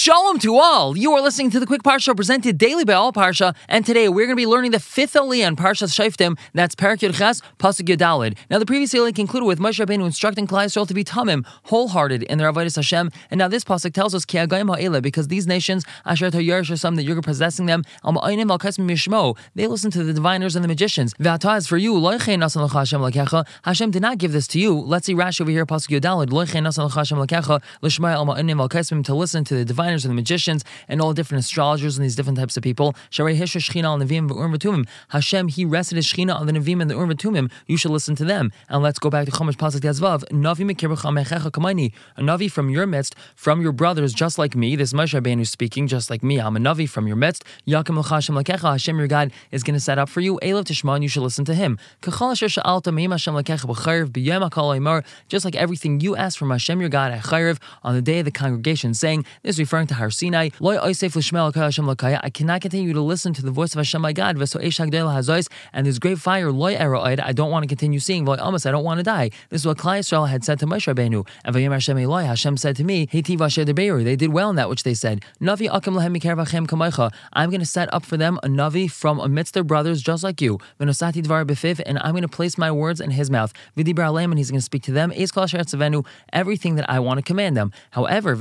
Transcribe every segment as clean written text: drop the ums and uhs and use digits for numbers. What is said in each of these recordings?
Shalom to all! You are listening to the Quick Parsha presented daily by All Parsha, and today we're going to be learning the fifth aliyah in Parshas Shoftim. That's Perek Yud Ches, Pasuk Yud Daled. Now, the previous aliyah concluded with Moshe Rabbeinu instructing Klal Yisrael to be tamim, wholehearted in their avodas Hashem, and now this pasuk tells us Ki Agayim Ha'ela, because these nations, Asher Ta'yarish Hashem, that you're possessing them, Al Ma'ayim Al Kasmim Yishmo, they listen to the diviners and the magicians. V'ata, as for you, Lo Yechein Nasan L'cha Hashem L'kecha, Hashem did not give this to you. Let's see Rashi over here, Pasuk Yud Daled, Lo Yechein Nasan L'cha Hashem L'kecha, L'shmai Al Ma'ayim Al Kasmim, to listen to the diviners and the magicians and all the different astrologers and these different types of people. Sharei Hisha Shechina al Neviim v'Urim v'Tumim. Hashem, He rested His Shechina on the Neviim and the Urim v'Tumim. You should listen to them. And let's go back to Chumash Pasuk Tezvav. Navi mekir b'cha mechecha kamaini. A Navi from your midst, from your brothers, just like me. This Moshe Rabbeinu speaking, just like me. I'm a Navi from your midst. Yakim l'cha Hashem l'kecha. Hashem, your God, is going to set up for you. Elav tishma, and you should listen to Him. Kachal asher sha'alta me'im Hashem l'kecha b'chayrev b'yom hakol oimar. Just like everything you asked from Hashem, your God, at Chayrev, on the day of the congregation, saying, this is referring to Har Sinai. I cannot continue to listen to the voice of Hashem my God. And there's great fire. I don't want to continue seeing. I don't want to die. This is what Klal Yisrael had said to Moshe Rabbeinu. And Hashem said to me, they did well in that which they said. I'm going to set up for them a Navi from amidst their brothers, just like you. And I'm going to place my words in his mouth. And he's going to speak to them everything that I want to command them. However,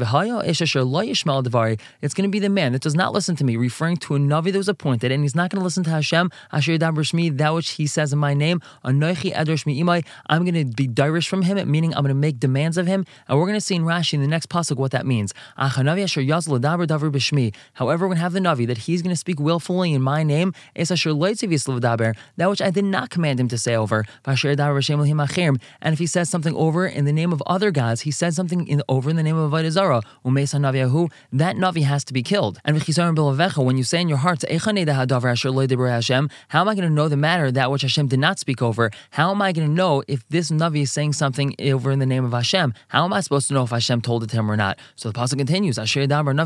it's going to be the man that does not listen to me, referring to a Navi that was appointed, and he's not going to listen to Hashem, Asher Yadaber Shmi, that which he says in my name, Anochi Eder Shmi Imai. I'm going to be dirish from him, meaning I'm going to make demands of him, and we're going to see in Rashi in the next pasuk what that means. However, we're going to have the Navi that he's going to speak willfully in my name, that which I did not command him to say over. And if he says something over in the name of other gods, he said something over in the name of Avodah Zarah, that Navi has to be killed. And when you say in your hearts, how am I going to know the matter that which Hashem did not speak over? How am I going to know if this Navi is saying something over in the name of Hashem? How am I supposed to know if Hashem told it to him or not? So the pasuk continues, that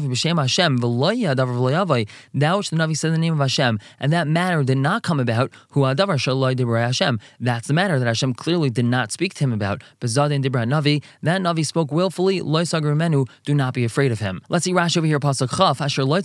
which the Navi said in the name of Hashem, and that matter did not come about, that's the matter that Hashem clearly did not speak to him about. That Navi spoke willfully, do not be afraid of him. Let's see Rashi over here, pasuk Chaf.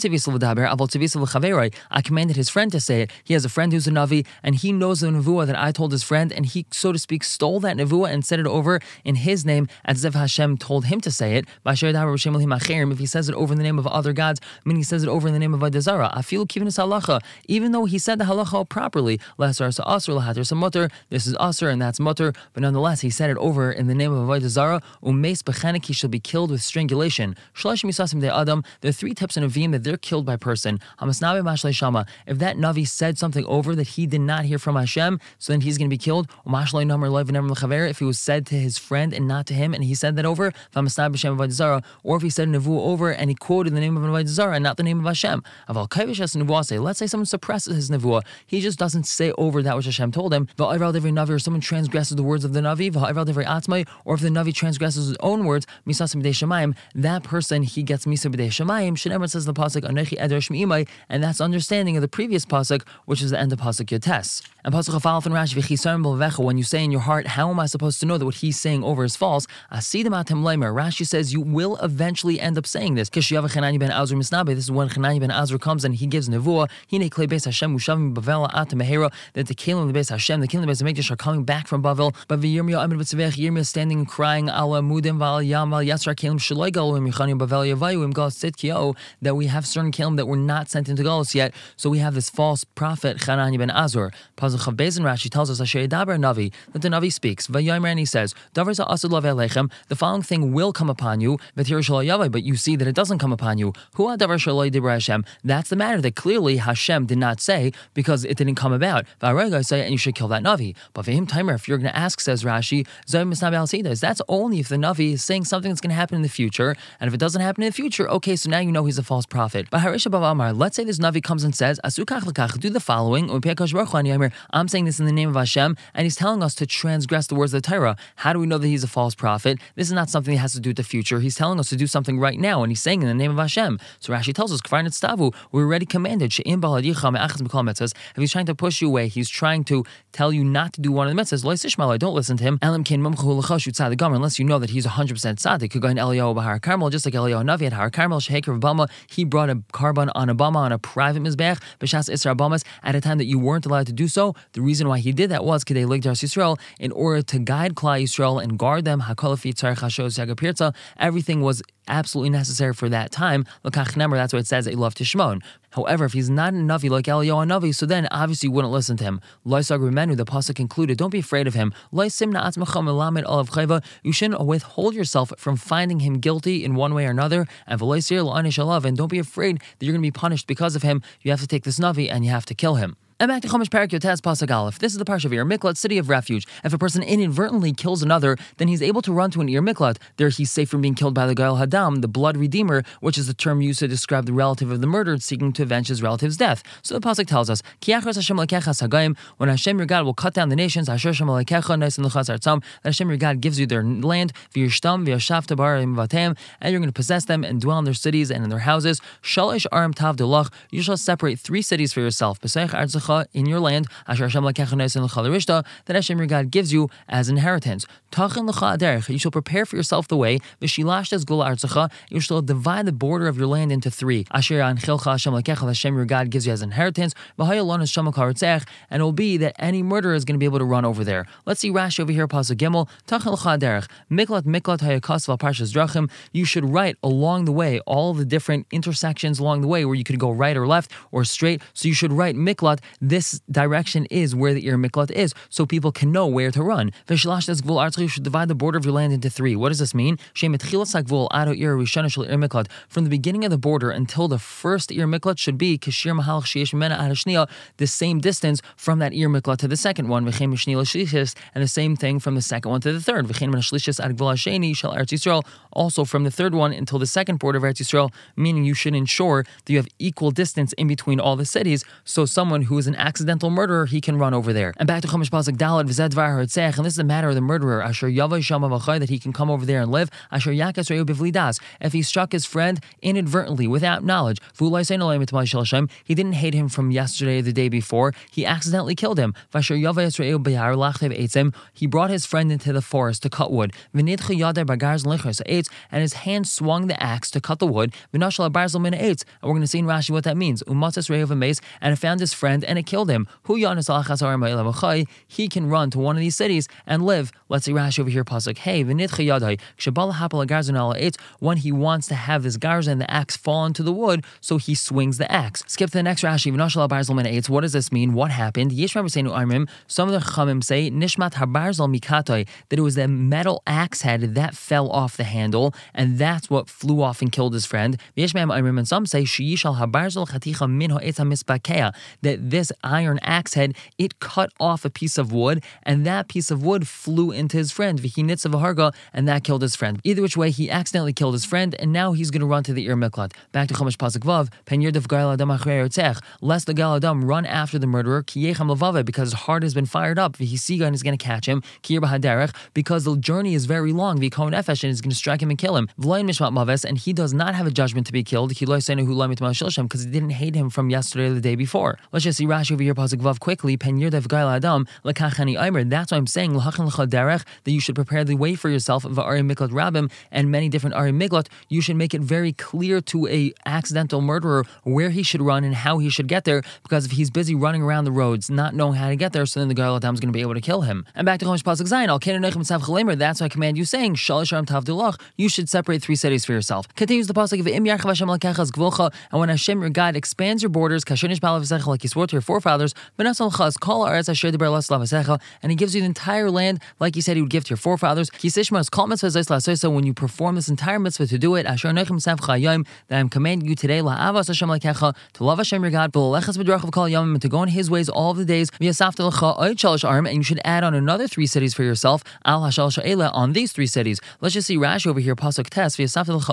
I commanded his friend to say it. He has a friend who's a Navi, and he knows the Nevuah that I told his friend, and he, so to speak, stole that Nevuah and said it over in his name, as if Hashem told him to say it. If he says it over in the name of other gods, meaning he says it over in the name of Avodah Zarah, even though he said the halacha properly, this is asur and that's mutter, but nonetheless, he said it over in the name of Avodah Zarah, he shall be killed with strangulation. There are three types of Nevi'im that they're killed by person. If that Navi said something over that he did not hear from Hashem, so then he's going to be killed. If it was said to his friend and not to him, and he said that over, or if he said Nevuah over and he quoted the name of Avodah Zarah and not the name of Hashem. Let's say someone suppresses his Nevuah. He just doesn't say over that which Hashem told him. Or someone transgresses the words of the Navi, or if the Navi transgresses his own words, that person, he gets Misa B'dei Shemayim. Shneimar says the pasuk Anochi Eder Shmi Imai, and that's understanding of the previous pasuk, which is the end of pasuk Yotes. And pasuk Chafalef and Rashi, when you say in your heart, how am I supposed to know that what he's saying over is false? Rashi says you will eventually end up saying this. This is when Chananya ben Azur comes and he gives nevuah. That the Kelim of the Beis Hashem, the Kelim of the Beis Hamikdash are coming back from Bavel. But Yirmiyah is standing and crying, that we have certain Kelim that were not sent into Galus yet. So we have this false prophet, Chananya ben Azur. Pasuk Chav Beis and Rashi tells us Asher Yadaber Navi, that the Navi speaks. Vayomer, and he says, the following thing will come upon you, but you see that it doesn't come upon you. That's the matter that clearly Hashem did not say because it didn't come about. And you should kill that Navi. But if you're going to ask, says Rashi, that's only if the Navi is saying something that's going to happen in the future, and if it doesn't happen in the future, okay, so now you know he's a false prophet. But let's say this Navi comes and says, do the following. I'm saying this in the name of Hashem, and he's telling us to transgress the words of the Torah. How do we know that he's a false prophet? This is not something that has to do with the future. He's telling us to do something right now, and he's saying in the name of Hashem. So Rashi tells us, we're already commanded. If he's trying to push you away, he's trying to tell you not to do one of the mitzvahs. Don't listen to him. Unless you know that he's 100% tzaddik. Just like Eliyahu Navi at Har Har Carmel Sheheker Bama, he brought a carbon on a bama, on a private mizbech, b'shas Isra Bamas, at a time that you weren't allowed to do so. The reason why he did that was Kedei Ligdar Yisrael, in order to guide Klal Yisrael and guard them. Hakolafi Tzarech Hashos Yagapirza. Everything was absolutely necessary for that time. L'kach nemer, that's what it says, Elav Tishmon. However, if he's not a Navi like Eliyahu Navi, so then obviously you wouldn't listen to him. Loisag Remenu, the pasuk concluded, don't be afraid of him. You shouldn't withhold yourself from finding him guilty in one way or another. And don't be afraid that you're going to be punished because of him. You have to take this Navi and you have to kill him. And back to Chumash Parak Yotes Pasuk Aleph. This is the parsha of Ir Miklat, city of refuge. If a person inadvertently kills another, then he's able to run to an Ir Miklat. There he's safe from being killed by the Gael Hadam, the blood redeemer, which is the term used to describe the relative of the murdered seeking to avenge his relative's death. So the pasuk tells us, Ki achras Hashem lekecha sagayim, when Hashem your God will cut down the nations, Asher Hashem lekecha neisin l'chas artzam, that Hashem your God gives you their land, v'yishtam v'yashavta b'arim vatem, and you're going to possess them and dwell in their cities and in their houses. Shalish arim tav delach, you shall separate 3 cities for yourself. B'seich artzacha, in your land, that Hashem your God gives you as inheritance. You shall prepare for yourself the way. You shall divide the border of your land into 3. Hashem your God gives you as inheritance. And it will be that any murderer is going to be able to run over there. Let's see Rashi over here, Pasuk Gimel. You should write along the way all the different intersections along the way where you could go right or left or straight. So you should write Miklat. This direction is where the Ir Miklat is, so people can know where to run. You should divide the border of your land into 3. What does this mean? From the beginning of the border until the first Ir Miklat should be the same distance from that Ir Miklat to the second one, and the same thing from the second one to the third. Also from the third one until the second border of Eretz Yisrael, meaning you should ensure that you have equal distance in between all the cities, so someone who is an accidental murderer, he can run over there. And back to Chumash Pasuk Dalad v'zed dvar ha'otzech, and this is the matter of the murderer, Asher Yavai Shama V'chai, that he can come over there and live. Asher Yakas Re'u B'vli Das, if he struck his friend inadvertently without knowledge, V'ulai Sein Olay Mitmai Shel Hashem, he didn't hate him from yesterday or the day before, he accidentally killed him. V'asher Yavai Re'u B'yar Lachtev Eitzim, he brought his friend into the forest to cut wood. V'nidcha Yadai Bagarz L'chos Eitz, and his hand swung the axe to cut the wood. V'nashal Barzel Min Eitz, and we're going to see in Rashi what that means. Umatzas Re'u V'meis, and it found his friend and it killed him. He can run to one of these cities and live. Let's see Rashi over here, Pasuk Hey, when he wants to have this garzon, the axe fall into the wood, so he swings the axe. Skip to the next Rashi. What does this mean? What happened? Some of the Chachamim say Nishmat habarzal mikatoi, that it was the metal axe head that fell off the handle, and that's what flew off and killed his friend. And some say that this iron axe head, it cut off a piece of wood, and that piece of wood flew into his friend, and that killed his friend. Either which way, he accidentally killed his friend, and now he's going to run to the Ir Miklat. Back to Chumash Pasuk Vav, lest the Gael Adam run after the murderer, because his heart has been fired up, and is going to catch him, because the journey is very long, and is going to strike him and kill him. And he does not have a judgment to be killed, because he didn't hate him from yesterday or the day before. Let's just see Rashi over here, Pasuk Vav, quickly. That's why I'm saying that you should prepare the way for yourself of Ari Miklat Rabim and many different Ari Miklat. You should make it very clear to a accidental murderer where he should run and how he should get there, because if he's busy running around the roads, not knowing how to get there, so then the Gael Adam is going to be able to kill him. And back to Chumash Pasuk Zayin, that's why I command you, saying, you should separate 3 cities for yourself. Continues the pasuk of and when Hashem your God expands your borders, like he swore to your forefathers, and he gives you the entire land like he said he would give to your forefathers. So when you perform this entire mitzvah to do it, that I'm commanding you today, to love Hashem your God, and to go in his ways all of the days, and you should add on another 3 cities for yourself on these 3 cities. Let's just see Rashi over here, pasuk Tes,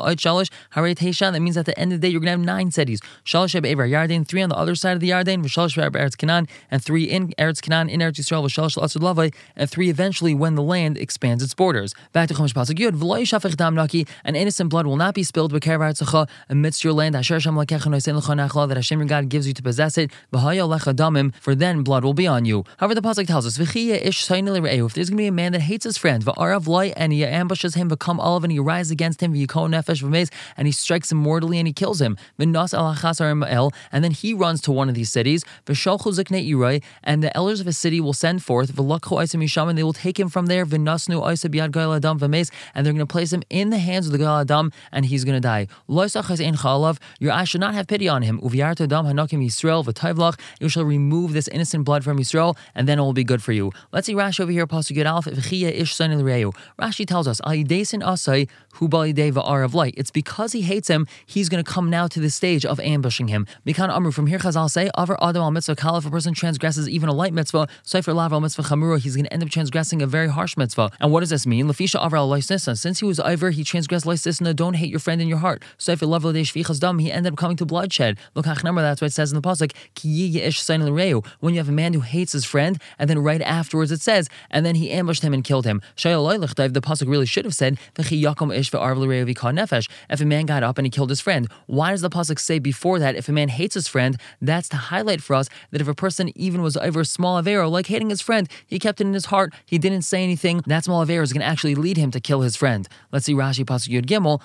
that means at the end of the day you're going to have 9 cities. 3 on the other side of the Yarden, Mishar Eretz Canaan, and 3 in Eretz Canaan, in Eretz Yisrael, V'shalosh L'Asud Lavai, and 3 eventually when the land expands its borders. Back to Chumash Pasuk Yud, V'lo yishafech dam naki, and innocent blood will not be spilled b'kerev Aretzecha amidst your land. Asher Hashem lakecha nosein l'cha nachla, that Hashem your God gives you to possess it. V'haya lecha damim, for then blood will be on you. However, the pasuk tells us, V'chiya ish sayni l're'eu, if there's going to be a man that hates his friend, v'arav loy, and he ambushes him, v'kam olav, and he rises against him, v'yikon nefesh v'mez, and he strikes him mortally and he kills him. V'nas al hachasar ma'el, and then he runs to one of these cities. V'shalchu ziknei Yiroi, and the elders of his city will send forth. V'lakchu oisem yisham, and they will take him from there. V'nasnu oisem biyad goyal adam v'mez, and they're going to place him in the hands of the goyal adam, and he's going to die. Lo yisachas ein chalav, your eye should not have pity on him. Uviyarta dam hanakim Yisrael v'tayvlach, you shall remove this innocent blood from Yisrael, and then it will be good for you. Let's see Rashi over here, pasuk Yud Aleph. V'chiya ish sayni l're'eu. Rashi tells us, al yidesin asay hu b'alidei v'arav light. It's because he hates him, he's going to come now to the stage of ambushing him. Mikan Amru, from here Chazal say, Avar Adam al mitzvah kal, if a person transgresses even a light mitzvah, Sefer Lav al mitzvah chamura, he's going to end up transgressing a very harsh mitzvah. And what does this mean? Lefisha Avar al leisnisna, since he was Iver, he transgressed leisnisna, don't hate your friend in your heart. Sefer Lav al shvichas dam, he ended up coming to bloodshed. Look, Hachnamar, that's what it says in the pasuk, Ki yi ish sayni l're'eu, when you have a man who hates his friend, and then right afterwards it says, and then he ambushed him and killed him. The pasuk really should have said, V'chi yakom ish v'arav l're'eu v'ka nefesh, if a man got up and he killed his friend. Why does the pasuk say before that, if a man hates his friend? That's to highlight for us that if a person even was over a small avera, like hating his friend, he kept it in his heart, he didn't say anything, that small avera is going to actually lead him to kill his friend. Let's see Rashi pasuk Yud Gimel,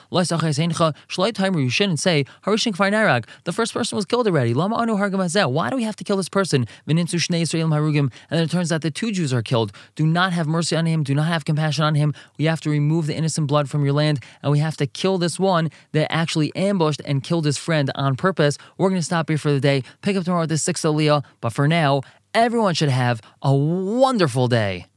you shouldn't say, the first person was killed already. Why do we have to kill this person? And then it turns out that 2 Jews are killed. Do not have mercy on him, do not have compassion on him. We have to remove the innocent blood from your land, and we have to kill this one that actually ambushed and killed his friend on purpose. We're going to stop here for the day, pick up tomorrow with the 6th Aliyah, but for now, everyone should have a wonderful day.